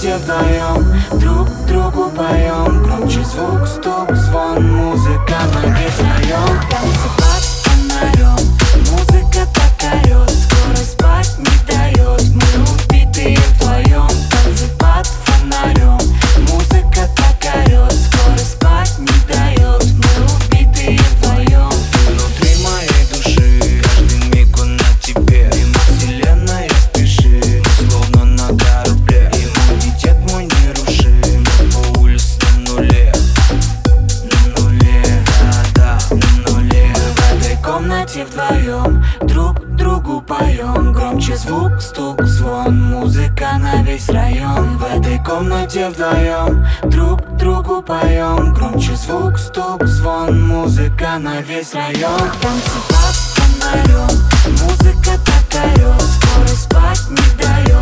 комнате вдвоем, друг другу поем. Громче звук, стук, звон, музыка на весь район. Танцы под фонарем, музыка так орёт, скоро спать не дает. Мы убитые вдвоем. Танцы под фонарем, музыка так орёт, скоро спать не дает. Мы убитые вдвоем. Внутри моей души каждый миг он на тебе. Мимо вселенная спешит, словно на корабле. Иммунитет мой нерушим, по улице на нуле. На нуле, да, на нуле. Мы в этой комнате вдвоем, друг другу поем. Громче звук, стук, звон, музыка на весь район. В этой комнате вдвоем, друг другу поем. Громче звук, стук, звон, музыка на весь район. Танцы под фонарем, музыка так орёт, скоро спать не дает.